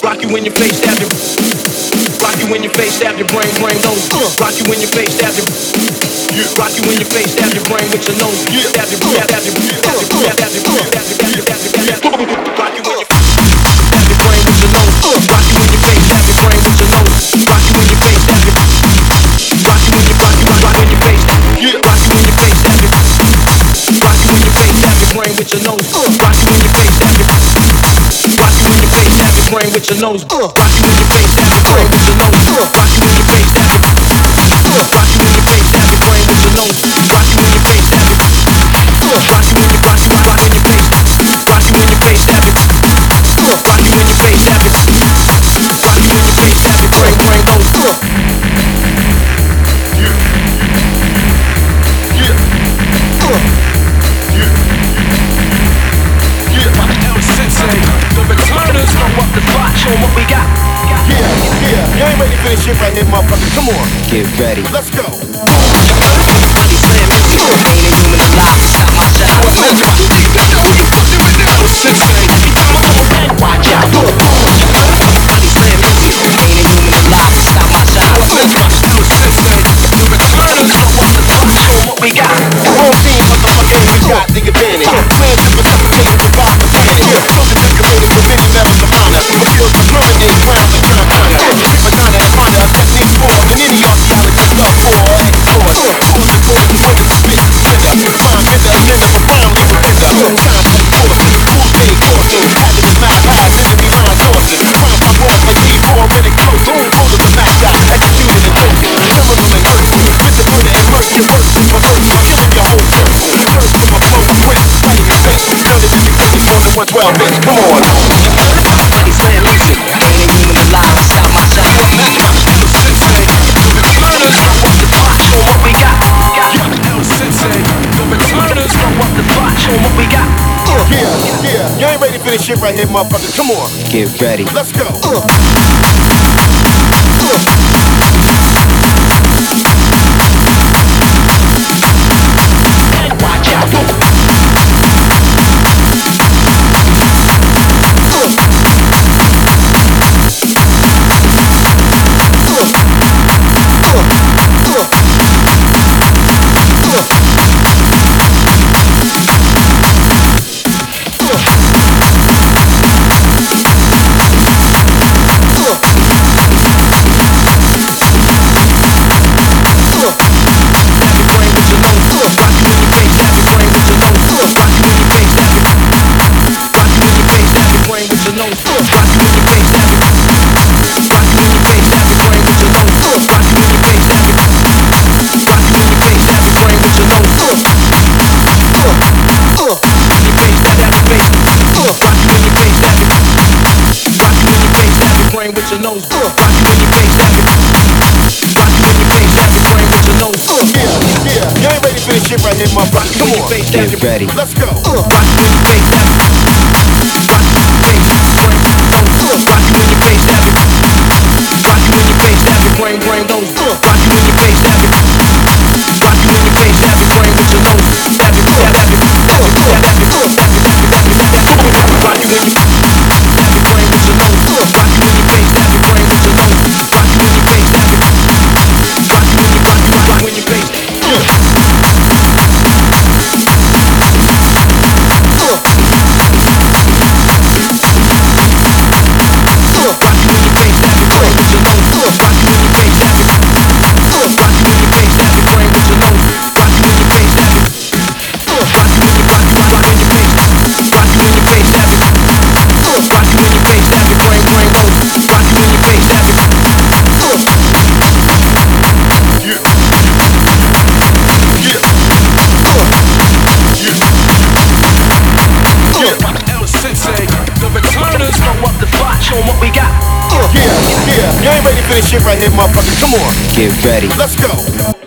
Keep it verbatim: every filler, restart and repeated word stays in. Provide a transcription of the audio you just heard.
Rock you in your face, stab your. Rock you in your face, stab your brain, brain nose. Rock you in your face, stab your. Rock you in your face, stab your brain with your nose. Stab your, stab your, stab your, stab your, stab your, stab your, stab your, stab your. Rock you in your. Stab your brain with your nose. Rock you in your face, stab your brain with your nose. Rock you in your face, stab your. Rock you in your, rock you, rock in your face. Rock you in your face, stab your. Rock you in your face, stab your brain with your nose. Rock you in your face, stab your. Rock you in your face, stab your brain with your nose. Rock you in your face, stab your brain with your nose. Rock you in your face, stab your. Rock you in your face, stab your brain with your nose. Rock you in your face, stab your. Rock you in your, rock you, rock in your face. Rock you in your face, stab your. Rock you in your face, stab your. Rock you in your face, stab your brain, brain nose. Yeah. Yeah. Yeah. Yeah. El Sensei, the returners know up the spot, show 'em what we got. Yeah, yeah, you ain't ready for this shit right here, motherfucker. Come on, get ready. Let's go. I be playing music, ain't a human alive inside my shine. Who you fucking with now? El Sensei. Every time I come around, watch out. I be playing music, ain't a human alive inside my shine. El Sensei, the returners know up the spot, show 'em what we got. Wrong team, motherfucker, and we got the advantage. Plans to precipitate and revive the planet. Soldiers decorated with many medals of honor. The fields of permanent crowns and crown honor. Keep a donna and honor a technique more than any archaeologist love for or explores. Tools according to ways to spit splendor. Prime bender, agenda profoundly surrender. Time for the forces, cool day courses. Hazardous mad paths, enemy line sources. Prime by war, like G four already close. Full of the max out, executed and toasted. Criminal and hurtful, with the murder and mercy. Verse is my verse, I'm killing your whole circle. First with my flow, I'm quick, fighting your face. Dirty to be cooking from the one twelve bitch. Come on. I be playing music, ain't a human alive inside my shine. El Sensei, the returners know up the spot, show 'em what we got. El Sensei, the returners know up the spot, show 'em what we got. Yeah, yeah, you ain't ready for this shit right here, motherfucker. Come on, Get ready. let's go. Watch out. With your nose, rock you in your face, stab your. Rock you in your face, stab your brain with your nose. Yeah, yeah, you ain't ready for this shit right here, motherfucker. Come on, Face, stab Get your. ready. let's go. Rock you in your face, stab your. Rock you in your face, stab your brain, nose. Rock you in your face, stab your. Rock you in your face, stab your brain, brain nose. Rock you in your face, stab your. Rock you in your face, stab your brain with your nose. Stab your, stab your, stab your, stab your, stab your, stab your, stab your, stab your, stab your. Rock you in your. Stab your brain with your nose. Rock you in your face, stab your brain with your nose. Rock you in your face, stab your. Rock you in your, rock you, rock you in your face. Yeah, yeah, you ain't ready for this shit right here, motherfucker. Come on, Get ready. let's go.